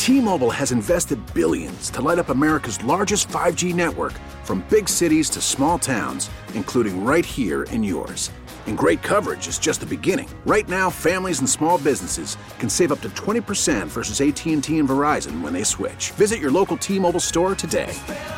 T-Mobile has invested billions to light up America's largest 5G network, from big cities to small towns, including right here in yours. And great coverage is just the beginning. Right now, families and small businesses can save up to 20% versus AT&T and Verizon when they switch. Visit your local T-Mobile store today.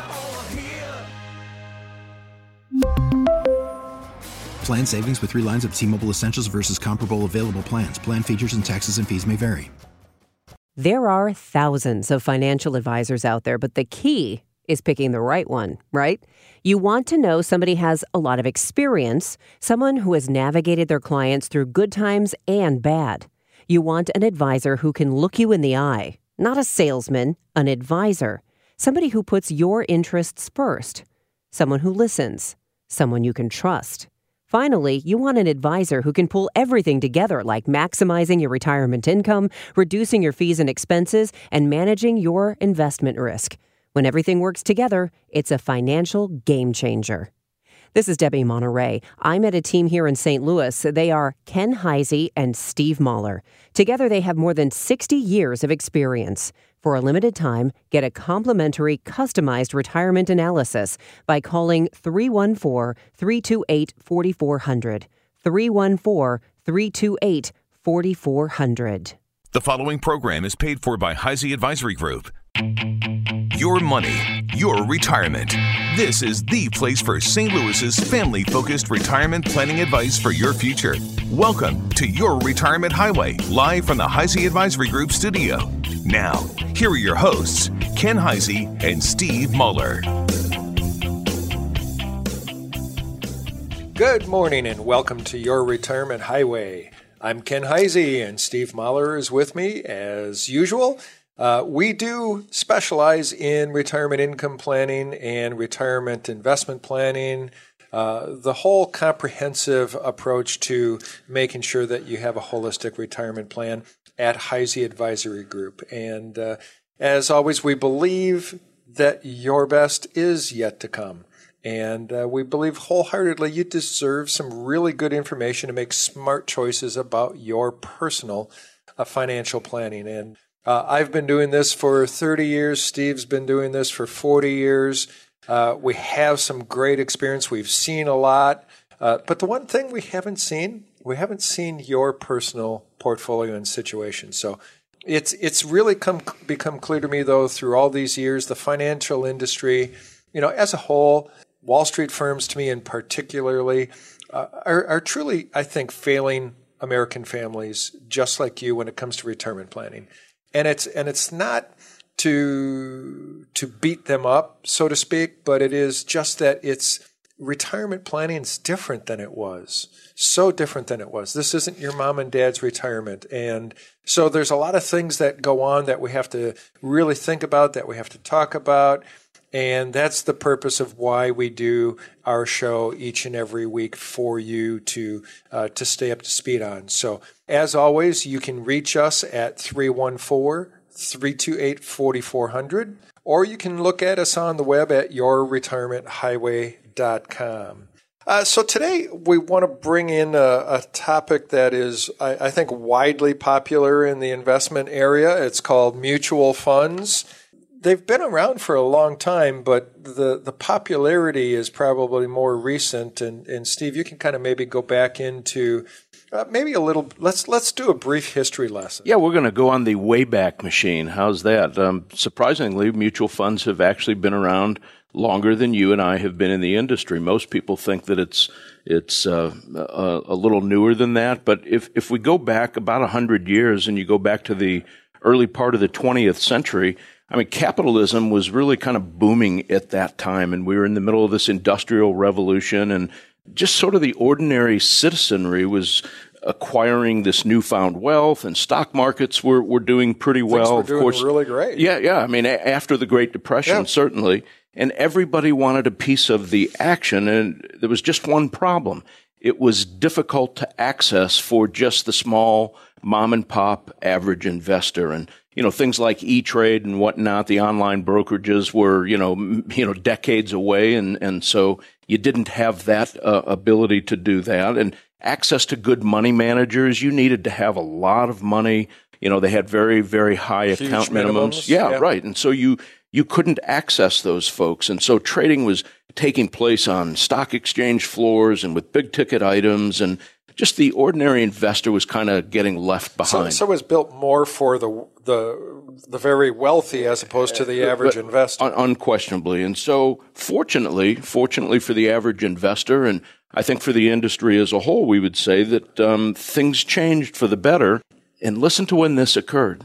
Plan savings with 3 lines of T-Mobile Essentials versus comparable available plans. Plan features and taxes and fees may vary. There are thousands of financial advisors out there, but the key is picking the right one, right? You want to know somebody has a lot of experience, someone who has navigated their clients through good times and bad. You want an advisor who can look you in the eye, not a salesman, an advisor, somebody who puts your interests first, someone who listens, someone you can trust. Finally, you want an advisor who can pull everything together, like maximizing your retirement income, reducing your fees and expenses, and managing your investment risk. When everything works together, it's a financial game changer. This is Debbie Monterey. I met a team here in St. Louis. They are Ken Heisey and Steve Mahler. Together, they have more than 60 years of experience. For a limited time, get a complimentary customized retirement analysis by calling 314-328-4400. 314-328-4400. The following program is paid for by Heisey Advisory Group. Your money, your retirement. This is the place for St. Louis's family-focused retirement planning advice for your future. Welcome to Your Retirement Highway, live from the Heisey Advisory Group studio. Now, here are your hosts, Ken Heisey and Steve Mahler. Good morning and welcome to Your Retirement Highway. I'm Ken Heisey and Steve Mahler is with me as usual. We do specialize in retirement income planning and retirement investment planning, the whole comprehensive approach to making sure that you have a holistic retirement plan at Heisey Advisory Group. And as always, we believe that your best is yet to come. And we believe wholeheartedly you deserve some really good information to make smart choices about your personal financial planning. And I've been doing this for 30 years. Steve's been doing this for 40 years. We have some great experience. We've seen a lot. But the one thing we haven't seen your personal portfolio and situation. So it's really become clear to me, though, through all these years, the financial industry, as a whole, Wall Street firms, to me in particularly, are truly, I think, failing American families just like you when it comes to retirement planning. And it's not to beat them up, so to speak, but it is just that retirement planning is different than it was. So different than it was. This isn't your mom and dad's retirement. And so there's a lot of things that go on that we have to really think about, that we have to talk about. And that's the purpose of why we do our show each and every week for you to stay up to speed on. So as always, you can reach us at 314-328-4400, or you can look at us on the web at yourretirementhighway.com. So today we want to bring in a topic that is, I think, widely popular in the investment area. It's called mutual funds. They've been around for a long time, but the popularity is probably more recent. And Steve, you can kind of maybe go back into maybe a little. Let's do a brief history lesson. Yeah, we're going to go on the Wayback Machine. How's that? Surprisingly, mutual funds have actually been around longer than you and I have been in the industry. Most people think that it's a little newer than that. But if we go back about 100 years and you go back to the early part of the 20th century, I mean, capitalism was really kind of booming at that time, and we were in the middle of this industrial revolution, and just sort of the ordinary citizenry was acquiring this newfound wealth, and stock markets were doing pretty well. Things were doing really great. Yeah. I mean, after the Great Depression, certainly, and everybody wanted a piece of the action, and there was just one problem. It was difficult to access for just the small mom-and-pop average investor, and things like E-Trade and whatnot, the online brokerages were, decades away. And so you didn't have that ability to do that. And access to good money managers, you needed to have a lot of money, they had very, very high Huge account minimums. Yeah, right. And so you couldn't access those folks. And so trading was taking place on stock exchange floors and with big ticket items, and just the ordinary investor was kind of getting left behind. So it was built more for the very wealthy as opposed to the average investor. Unquestionably. And so fortunately for the average investor, and I think for the industry as a whole, we would say that things changed for the better. And listen to when this occurred,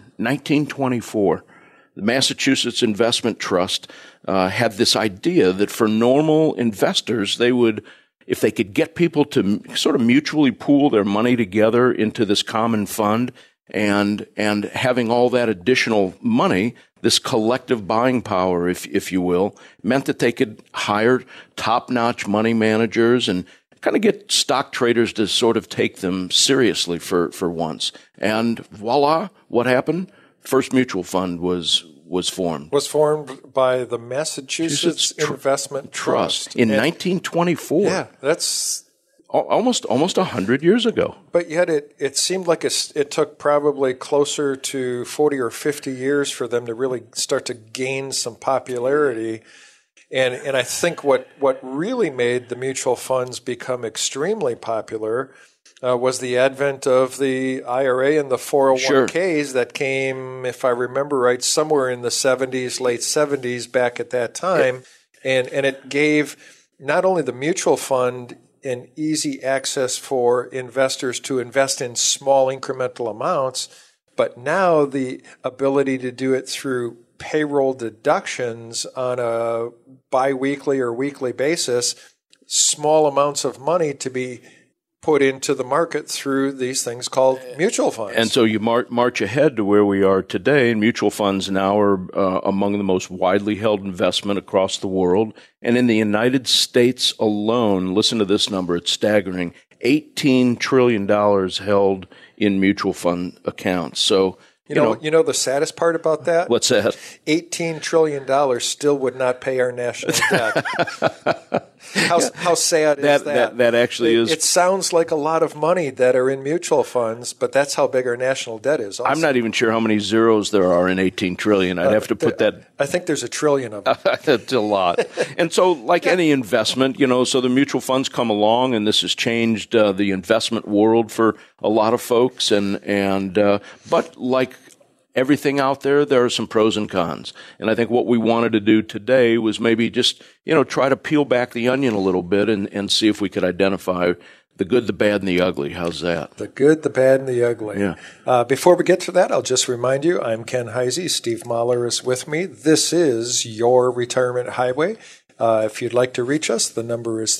1924. The Massachusetts Investment Trust had this idea that for normal investors, they would, if they could get people to sort of mutually pool their money together into this common fund, and having all that additional money, this collective buying power, if you will, meant that they could hire top-notch money managers and kind of get stock traders to sort of take them seriously for once. And voila, what happened? First Mutual Fund was formed. Was formed by the Massachusetts Investment Trust in 1924. Yeah, that's almost 100 years ago. But yet it seemed like it took probably closer to 40 or 50 years for them to really start to gain some popularity. And I think what really made the mutual funds become extremely popular was the advent of the IRA and the 401ks that came, if I remember right, somewhere in the 70s, late 70s back at that time. And it gave not only the mutual fund an easy access for investors to invest in small incremental amounts, but now the ability to do it through payroll deductions on a biweekly or weekly basis, small amounts of money to be put into the market through these things called mutual funds. And so you march ahead to where we are today, and mutual funds now are among the most widely held investment across the world. And in the United States alone, listen to this number, it's staggering, $18 trillion held in mutual fund accounts. So You know the saddest part about that? What's that? $18 trillion still would not pay our national debt. How sad is that? That actually is. It sounds like a lot of money that are in mutual funds, but that's how big our national debt is. Also. I'm not even sure how many zeros there are in 18 trillion. I'd have to put that. I think there's a trillion of them. That's a lot. And so, like any investment, so the mutual funds come along, and this has changed the investment world for a lot of folks. But like everything out there, there are some pros and cons. And I think what we wanted to do today was maybe just, try to peel back the onion a little bit and see if we could identify the good, the bad, and the ugly. How's that? The good, the bad, and the ugly. Yeah. Before we get to that, I'll just remind you, I'm Ken Heisey. Steve Mahler is with me. This is Your Retirement Highway. If you'd like to reach us, the number is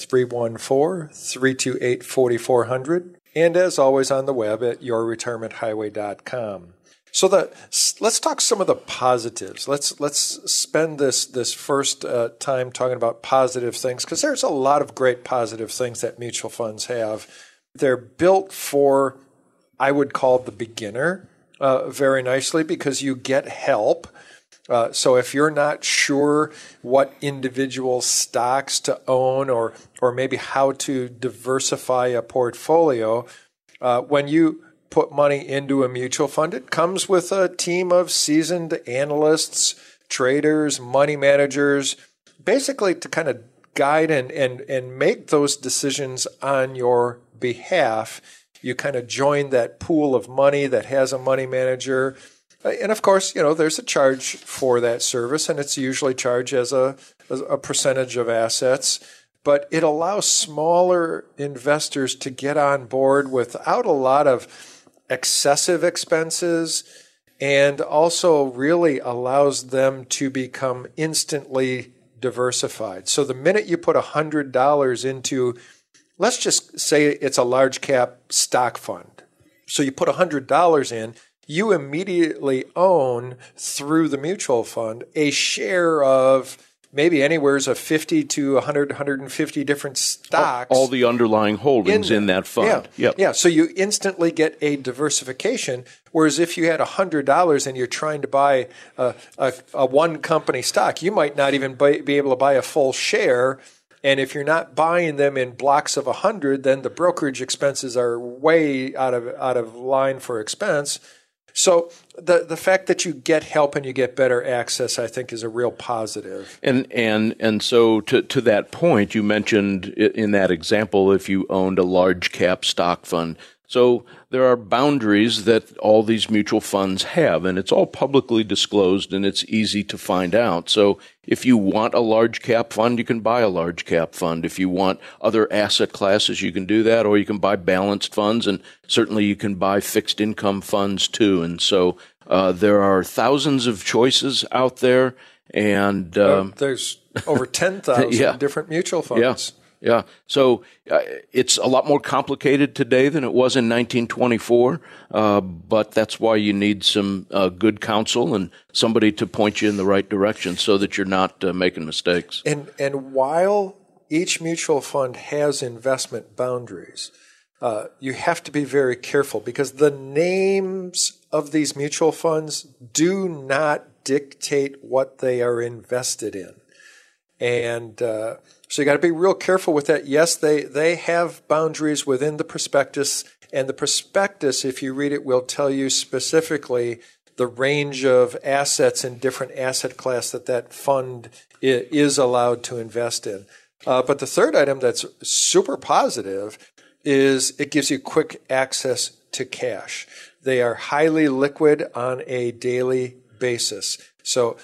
314-328-4400. And as always on the web at yourretirementhighway.com. So let's talk some of the positives. Let's spend this first time talking about positive things, because there's a lot of great positive things that mutual funds have. They're built for, I would call, the beginner very nicely, because you get help. So if you're not sure what individual stocks to own or maybe how to diversify a portfolio, when you put money into a mutual fund, it comes with a team of seasoned analysts, traders, money managers, basically to kind of guide and make those decisions on your behalf. You kind of join that pool of money that has a money manager. And of course, there's a charge for that service, and it's usually charged as a percentage of assets. But it allows smaller investors to get on board without a lot of excessive expenses, and also really allows them to become instantly diversified. So the minute you put $100 into, let's just say it's a large cap stock fund. So you put $100 in, you immediately own through the mutual fund a share of maybe anywhere of 50 to 100, 150 different stocks. All the underlying holdings in that fund. Yeah. Yep. Yeah. So you instantly get a diversification. Whereas if you had $100 and you're trying to buy a one company stock, you might not even be able to buy a full share. And if you're not buying them in blocks of 100, then the brokerage expenses are way out of line for expense. So the fact that you get help and you get better access, I think, is a real positive. And so to that point, you mentioned in that example, if you owned a large cap stock fund. So there are boundaries that all these mutual funds have, and it's all publicly disclosed and it's easy to find out. So if you want a large cap fund, you can buy a large cap fund. If you want other asset classes, you can do that, or you can buy balanced funds, and certainly you can buy fixed income funds too. And so there are thousands of choices out there, and there's over 10,000 different mutual funds. Yeah. So it's a lot more complicated today than it was in 1924, but that's why you need some good counsel and somebody to point you in the right direction so that you're not making mistakes. And while each mutual fund has investment boundaries, you have to be very careful because the names of these mutual funds do not dictate what they are invested in. And so you got to be real careful with that. Yes, they have boundaries within the prospectus, and the prospectus, if you read it, will tell you specifically the range of assets in different asset class that fund is allowed to invest in. But the third item that's super positive is it gives you quick access to cash. They are highly liquid on a daily basis. So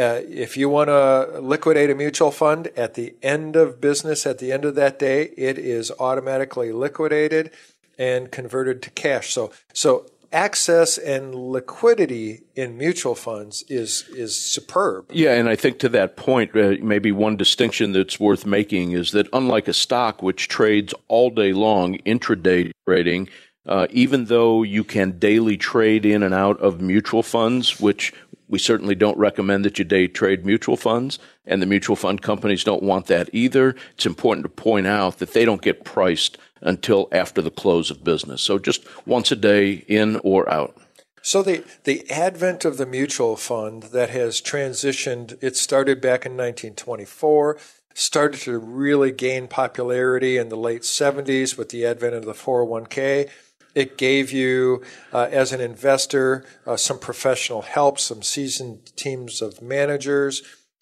if you want to liquidate a mutual fund at the end of business, at the end of that day, it is automatically liquidated and converted to cash. So access and liquidity in mutual funds is superb. Yeah, and I think to that point, maybe one distinction that's worth making is that unlike a stock which trades all day long, intraday trading, even though you can daily trade in and out of mutual funds, which we certainly don't recommend that you day trade mutual funds, and the mutual fund companies don't want that either. It's important to point out that they don't get priced until after the close of business. So just once a day, in or out. So the advent of the mutual fund that has transitioned, it started back in 1924, started to really gain popularity in the late 70s with the advent of the 401k. It gave you, as an investor, some professional help, some seasoned teams of managers.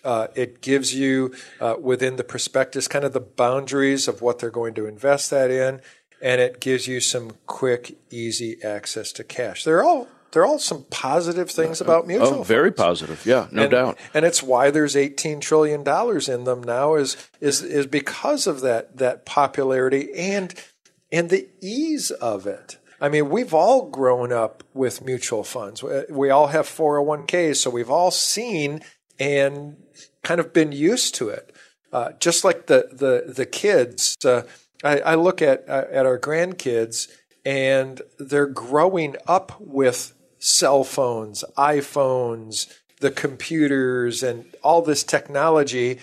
It gives you, within the prospectus, kind of the boundaries of what they're going to invest that in, and it gives you some quick, easy access to cash. They're all some positive things about mutual funds. Very positive, yeah, no doubt. And it's why there's $18 trillion in them now is because of that popularity and the ease of it. I mean, we've all grown up with mutual funds. We all have 401ks, so we've all seen and kind of been used to it. Just like the kids, I look at our grandkids, and they're growing up with cell phones, iPhones, the computers, and all this technology,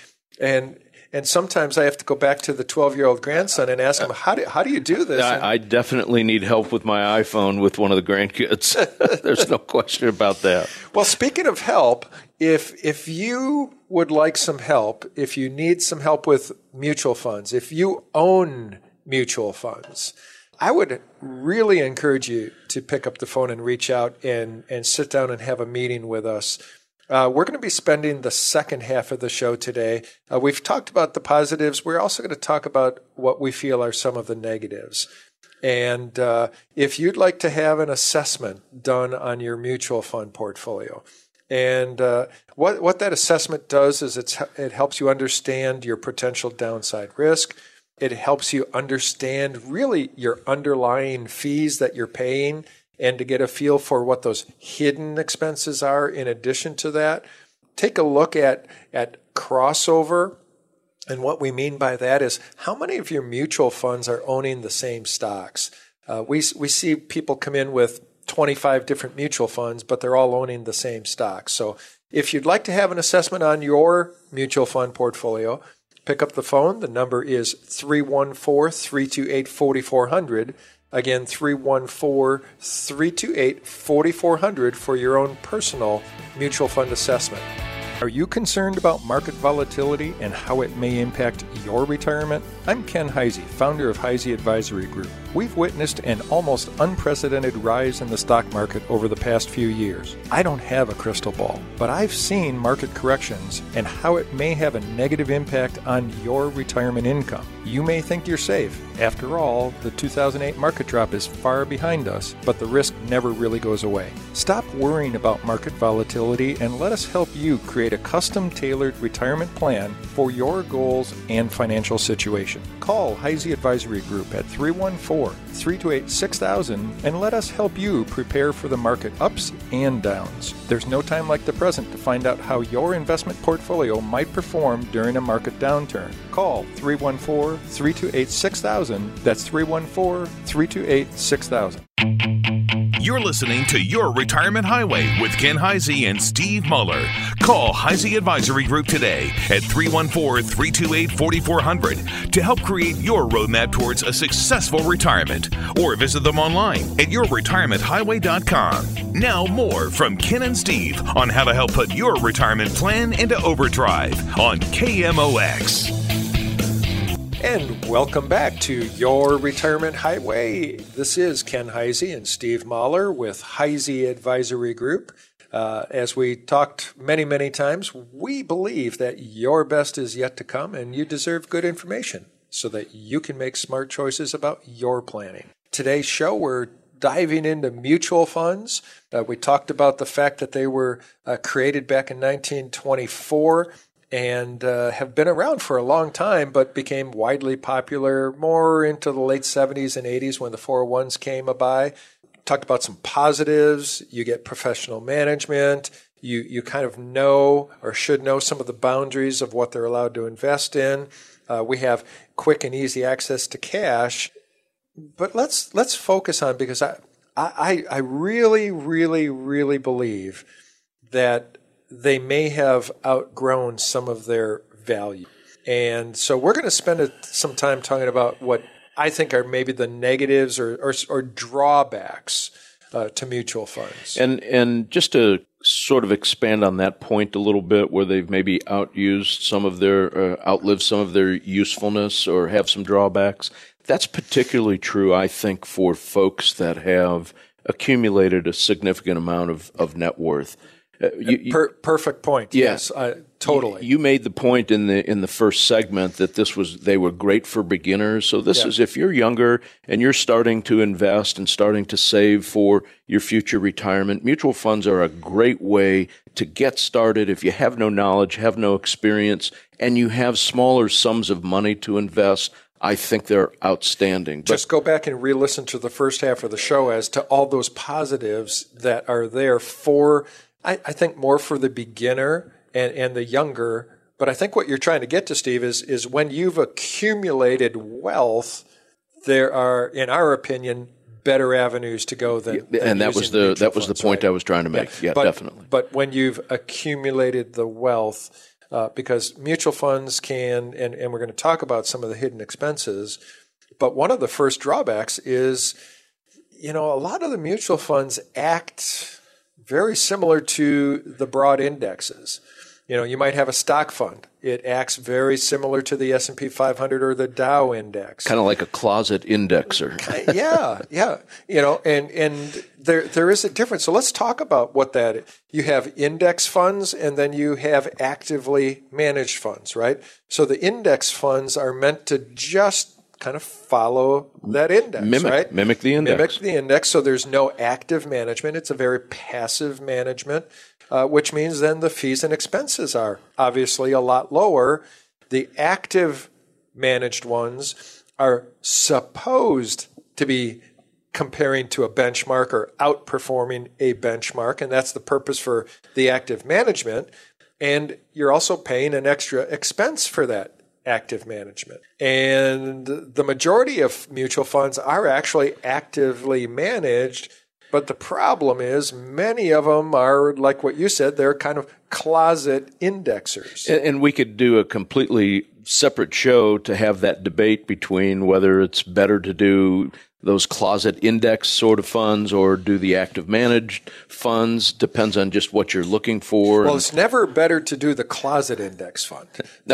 and sometimes I have to go back to the 12-year-old grandson and ask him, how do you do this? I definitely need help with my iPhone with one of the grandkids. There's no question about that. Well, speaking of help, if you would like some help, if you need some help with mutual funds, if you own mutual funds, I would really encourage you to pick up the phone and reach out and sit down and have a meeting with us. We're going to be spending the second half of the show today. We've talked about the positives. We're also going to talk about what we feel are some of the negatives. And if you'd like to have an assessment done on your mutual fund portfolio, and what that assessment does is it helps you understand your potential downside risk. It helps you understand really your underlying fees that you're paying, and to get a feel for what those hidden expenses are in addition to that. Take a look at crossover. And what we mean by that is how many of your mutual funds are owning the same stocks. We see people come in with 25 different mutual funds, but they're all owning the same stocks. So if you'd like to have an assessment on your mutual fund portfolio, pick up the phone. The number is 314-328-4400. Again, 314-328-4400 for your own personal mutual fund assessment. Are you concerned about market volatility and how it may impact your retirement? I'm Ken Heisey, founder of Heisey Advisory Group. We've witnessed an almost unprecedented rise in the stock market over the past few years. I don't have a crystal ball, but I've seen market corrections and how it may have a negative impact on your retirement income. You may think you're safe. After all, the 2008 market drop is far behind us, but the risk never really goes away. Stop worrying about market volatility and let us help you create a custom-tailored retirement plan for your goals and financial situation. Call Heisey Advisory Group at 314-328-6000 and let us help you prepare for the market ups and downs. There's no time like the present to find out how your investment portfolio might perform during a market downturn. Call 314-328-6000. That's 314-328-6000. You're listening to Your Retirement Highway with Ken Heisey and Steve Muller. Call Heisey Advisory Group today at 314-328-4400 to help create your roadmap towards a successful retirement, or visit them online at yourretirementhighway.com. Now more from Ken and Steve on how to help put your retirement plan into overdrive on KMOX. And welcome back to Your Retirement Highway. This is Ken Heisey and Steve Mahler with Heisey Advisory Group. As we talked many times, we believe that your best is yet to come and you deserve good information so that you can make smart choices about your planning. Today's show, we're diving into mutual funds. We talked about the fact that they were created back in 1924. And have been around for a long time, but became widely popular more into the late 70s and 80s when the 401s came by. Talked about some positives. You get professional management. You kind of know or should know some of the boundaries of what they're allowed to invest in. We have quick and easy access to cash. But let's focus on, because I really believe that they may have outgrown some of their value. And so we're going to spend some time talking about what I think are maybe the negatives or drawbacks to mutual funds. And just to sort of expand on that point a little bit, where they've maybe outlived some of their usefulness or have some drawbacks, that's particularly true, I think, for folks that have accumulated a significant amount of net worth. Perfect point. Yeah. Yes, totally. You made the point in the first segment that they were great for beginners. So this is, if you're younger and you're starting to invest and starting to save for your future retirement, mutual funds are a great way to get started. If you have no knowledge, have no experience, and you have smaller sums of money to invest, I think they're outstanding. Just go back and re-listen to the first half of the show as to all those positives that are there for, I think, more for the beginner and the younger. But I think what you're trying to get to, Steve, is when you've accumulated wealth, there are, in our opinion, better avenues to go than and that was the point, right? I was trying to make. Yeah, definitely. But when you've accumulated the wealth, because mutual funds can, and we're going to talk about some of the hidden expenses, but one of the first drawbacks is, a lot of the mutual funds act very similar to the broad indexes. You might have a stock fund. It acts very similar to the S&P 500 or the Dow index. Kind of like a closet indexer. Yeah. And there is a difference. So let's talk about what that is. You have index funds and then you have actively managed funds, right? So the index funds are meant to just kind of follow that index, right? Mimic the index. So there's no active management. It's a very passive management, which means then the fees and expenses are obviously a lot lower. The active managed ones are supposed to be comparing to a benchmark or outperforming a benchmark, and that's the purpose for the active management. And you're also paying an extra expense for that active management. And the majority of mutual funds are actually actively managed, but the problem is many of them are, like what you said, they're kind of closet indexers. And we could do a completely separate show to have that debate between whether it's better to do those closet index sort of funds or do the active managed funds. Depends on just what you're looking for. Well, it's never better to do the closet index fund.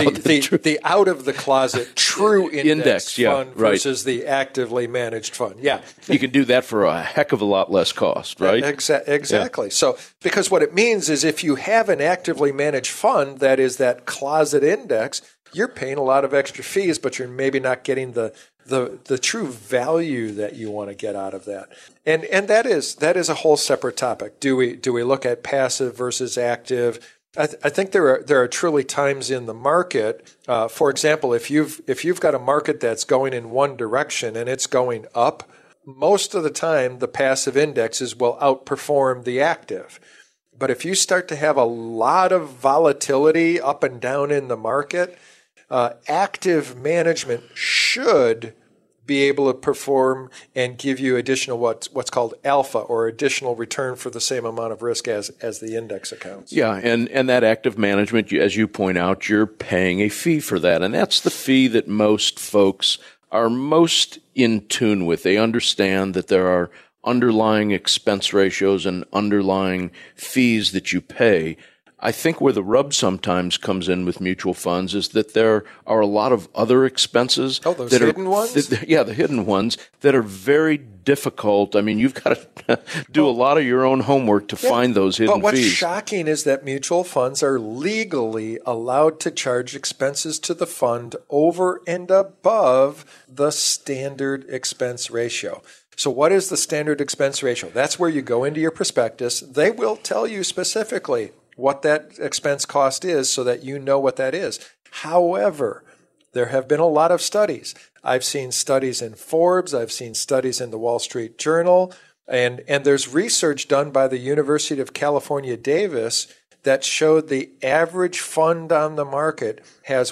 The out of the closet true index fund versus the actively managed fund. Yeah. You can do that for a heck of a lot less cost, right? Exactly. Yeah. So, because what it means is if you have an actively managed fund that is that closet index, you're paying a lot of extra fees, but you're maybe not getting the true value that you want to get out of that. And that is a whole separate topic. Do we look at passive versus active? I think there are truly times in the market. For example, if you've got a market that's going in one direction and it's going up, most of the time the passive indexes will outperform the active. But if you start to have a lot of volatility up and down in the market, active management should be able to perform and give you additional what's called alpha, or additional return for the same amount of risk as the index accounts. Yeah, and that active management, as you point out, you're paying a fee for that, and that's the fee that most folks are most in tune with. They understand that there are underlying expense ratios and underlying fees that you pay. I think where the rub sometimes comes in with mutual funds is that there are a lot of other expenses. Oh, those hidden ones? The hidden ones that are very difficult. I mean, you've got to do a lot of your own homework to find those hidden fees. But what's shocking is that mutual funds are legally allowed to charge expenses to the fund over and above the standard expense ratio. So what is the standard expense ratio? That's where you go into your prospectus. They will tell you specifically what that expense cost is so that you know what that is. However, there have been a lot of studies. I've seen studies in Forbes. I've seen studies in the Wall Street Journal. And there's research done by the University of California, Davis, that showed the average fund on the market has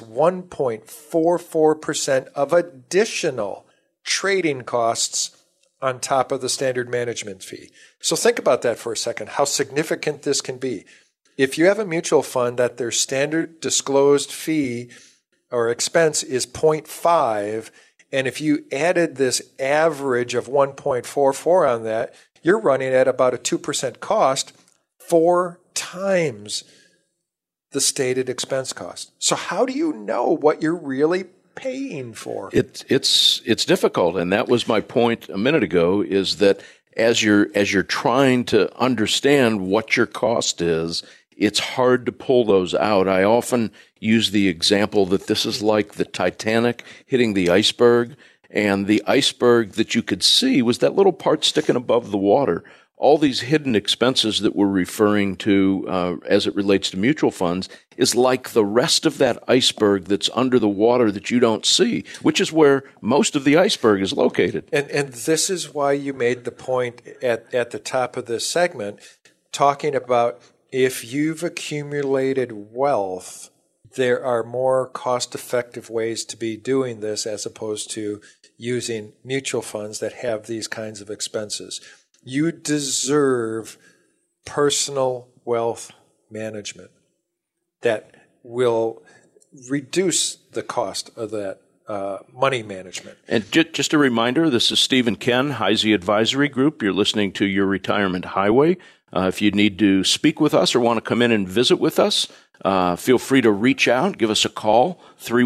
1.44% of additional trading costs on top of the standard management fee. So think about that for a second, how significant this can be. If you have a mutual fund that their standard disclosed fee or expense is 0.5, and if you added this average of 1.44 on that, you're running at about a 2% cost, 4 times the stated expense cost. So how do you know what you're really paying for? It's difficult, and that was my point a minute ago, is that as you're trying to understand what your cost is, it's hard to pull those out. I often use the example that this is like the Titanic hitting the iceberg, and the iceberg that you could see was that little part sticking above the water. All these hidden expenses that we're referring to as it relates to mutual funds is like the rest of that iceberg that's under the water that you don't see, which is where most of the iceberg is located. And this is why you made the point at the top of this segment, talking about if you've accumulated wealth, there are more cost-effective ways to be doing this as opposed to using mutual funds that have these kinds of expenses. You deserve personal wealth management that will reduce the cost of that money management. And just a reminder, this is Steve and Ken, Heisey Advisory Group. You're listening to Your Retirement Highway. If you need to speak with us or want to come in and visit with us, feel free to reach out, give us a call,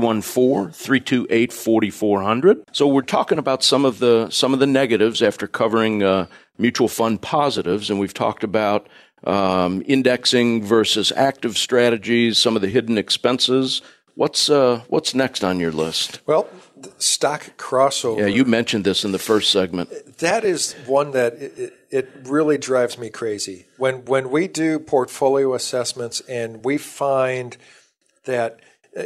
314-328-4400. So we're talking about some of the negatives after covering mutual fund positives, and we've talked about indexing versus active strategies, some of the hidden expenses. What's next on your list? Well, stock crossover. Yeah, you mentioned this in the first segment. That is one that it really drives me crazy. When we do portfolio assessments and we find that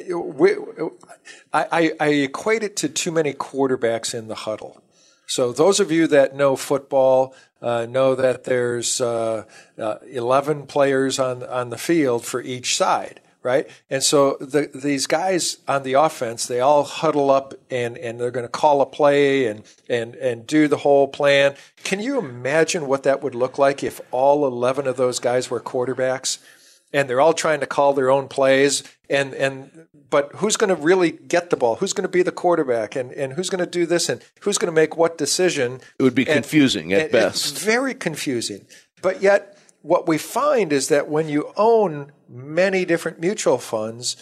I equate it to too many quarterbacks in the huddle. So those of you that know football know that there's 11 players on the field for each side. Right? And so these guys on the offense, they all huddle up and they're going to call a play and do the whole plan. Can you imagine what that would look like if all 11 of those guys were quarterbacks? and they're all trying to call their own plays. But who's going to really get the ball? Who's going to be the quarterback? And who's going to do this? And who's going to make what decision? It would be confusing at best. It's very confusing. But yet, what we find is that when you own many different mutual funds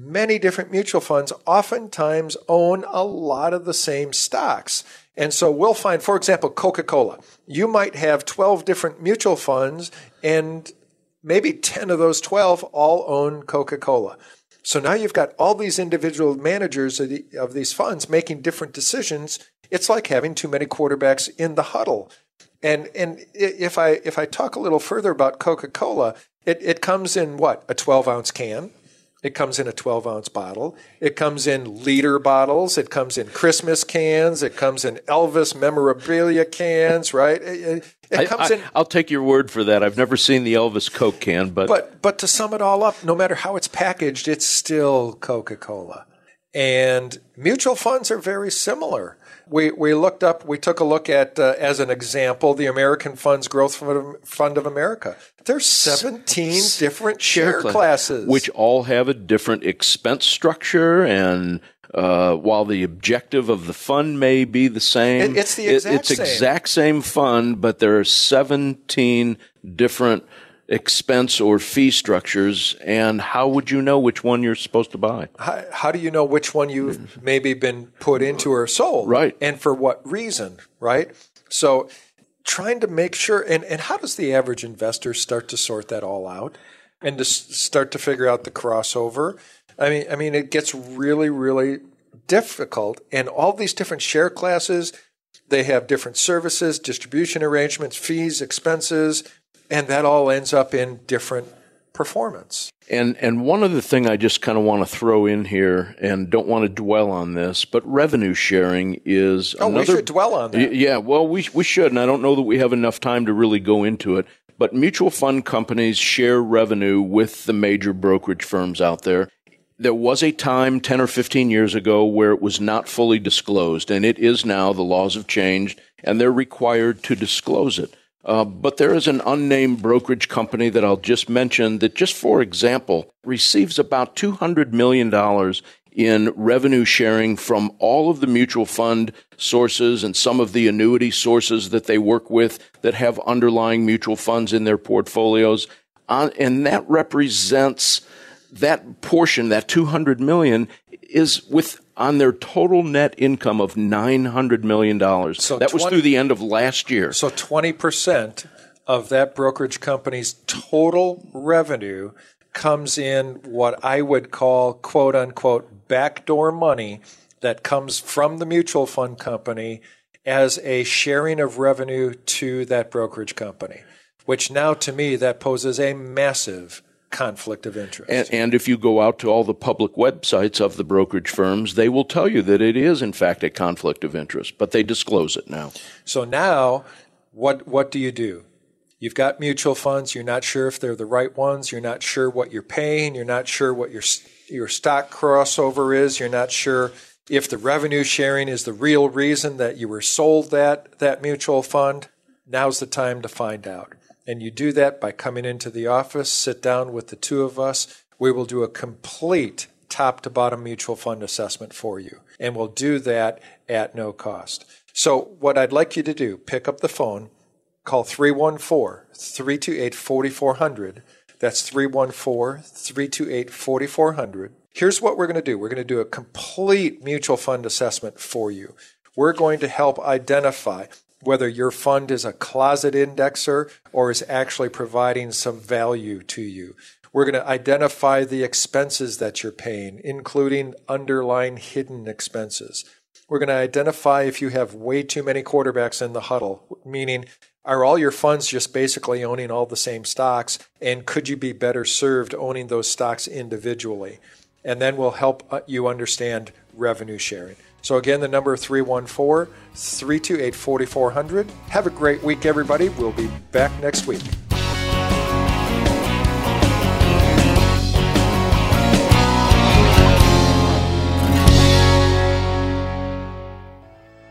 oftentimes own a lot of the same stocks. And so we'll find, for example, Coca-Cola. You might have 12 different mutual funds, and maybe 10 of those 12 all own Coca-Cola. So now you've got all these individual managers of these funds making different decisions. It's like having too many quarterbacks in the huddle. And if I talk a little further about Coca-Cola, it comes in what? A 12-ounce can. It comes in a 12-ounce bottle. It comes in liter bottles. It comes in Christmas cans. It comes in Elvis memorabilia cans, right? I'll take your word for that. I've never seen the Elvis Coke can, but to sum it all up, no matter how it's packaged, it's still Coca-Cola. And mutual funds are very similar. We took a look at, as an example, the American Funds Growth Fund of America. There's 17 different share classes, which all have a different expense structure. And while the objective of the fund may be the same, it's the exact same fund, but there are 17 different expense or fee structures. And how would you know which one you're supposed to buy? How do you know which one you've maybe been put into or sold? Right. And for what reason, right? So trying to make sure, and how does the average investor start to sort that all out and to start to figure out the crossover? I mean, it gets really, really difficult. And all these different share classes, they have different services, distribution arrangements, fees, expenses, and that all ends up in different performance. And one other thing I just kind of want to throw in here, and don't want to dwell on this, but revenue sharing is we should dwell on that. Yeah, well, we should, and I don't know that we have enough time to really go into it. But mutual fund companies share revenue with the major brokerage firms out there. There was a time 10 or 15 years ago where it was not fully disclosed, and it is now. The laws have changed, and they're required to disclose it. But there is an unnamed brokerage company that I'll just mention that, just for example, receives about $200 million in revenue sharing from all of the mutual fund sources and some of the annuity sources that they work with that have underlying mutual funds in their portfolios. And that represents that portion, that $200 million, is on their total net income of $900 million. So that was through the end of last year. So 20% of that brokerage company's total revenue comes in what I would call, quote unquote, backdoor money that comes from the mutual fund company as a sharing of revenue to that brokerage company, which now to me that poses a massive conflict of interest. And if you go out to all the public websites of the brokerage firms, they will tell you that it is, in fact, a conflict of interest, but they disclose it now. So now, what do you do? You've got mutual funds. You're not sure if they're the right ones. You're not sure what you're paying. You're not sure what your stock crossover is. You're not sure if the revenue sharing is the real reason that you were sold that mutual fund. Now's the time to find out. And you do that by coming into the office, sit down with the two of us. We will do a complete top-to-bottom mutual fund assessment for you. And we'll do that at no cost. So what I'd like you to do, pick up the phone, call 314-328-4400. That's 314-328-4400. Here's what we're going to do. We're going to do a complete mutual fund assessment for you. We're going to help identify whether your fund is a closet indexer or is actually providing some value to you. We're going to identify the expenses that you're paying, including underlying hidden expenses. We're going to identify if you have way too many quarterbacks in the huddle, meaning are all your funds just basically owning all the same stocks, and could you be better served owning those stocks individually? And then we'll help you understand revenue sharing. So again, the number 314-328-4400. Have a great week, everybody. We'll be back next week. Do you want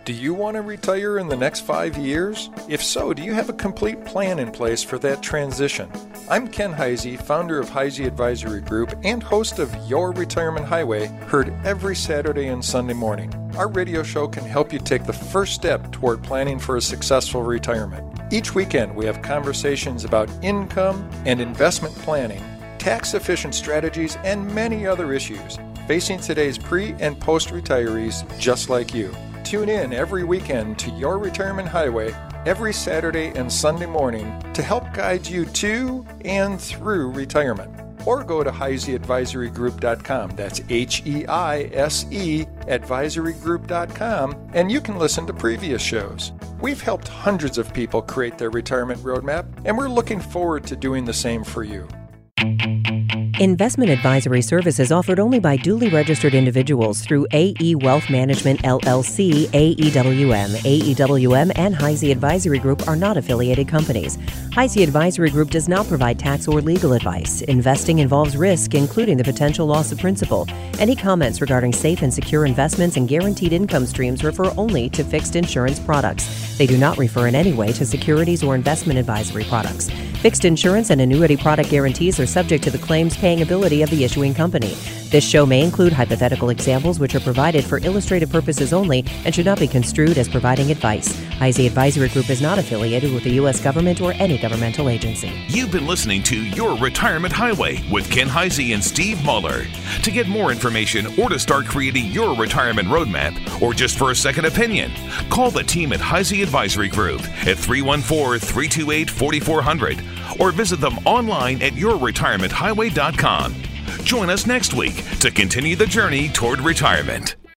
want to retire in the next 5 years? If so, do you have a complete plan in place for that transition? I'm Ken Heisey, founder of Heisey Advisory Group and host of Your Retirement Highway, heard every Saturday and Sunday morning. Our radio show can help you take the first step toward planning for a successful retirement. Each weekend, we have conversations about income and investment planning, tax-efficient strategies, and many other issues facing today's pre- and post-retirees just like you. Tune in every weekend to Your Retirement Highway every Saturday and Sunday morning to help guide you to and through retirement. Or go to HeiseyAdvisoryGroup.com. That's HEISE advisorygroup.com, and you can listen to previous shows. We've helped hundreds of people create their retirement roadmap, and we're looking forward to doing the same for you. Investment advisory services offered only by duly registered individuals through AE Wealth Management LLC, AEWM. AEWM and Heisey Advisory Group are not affiliated companies. Heisey Advisory Group does not provide tax or legal advice. Investing involves risk, including the potential loss of principal. Any comments regarding safe and secure investments and guaranteed income streams refer only to fixed insurance products. They do not refer in any way to securities or investment advisory products. Fixed insurance and annuity product guarantees are subject to the claims paying ability of the issuing company. This show may include hypothetical examples which are provided for illustrative purposes only and should not be construed as providing advice. Heisey Advisory Group is not affiliated with the U.S. government or any governmental agency. You've been listening to Your Retirement Highway with Ken Heisey and Steve Muller. To get more information or to start creating your retirement roadmap or just for a second opinion, call the team at Heisey Advisory Group at 314-328-4400 or visit them online at yourretirementhighway.com. Join us next week to continue the journey toward retirement.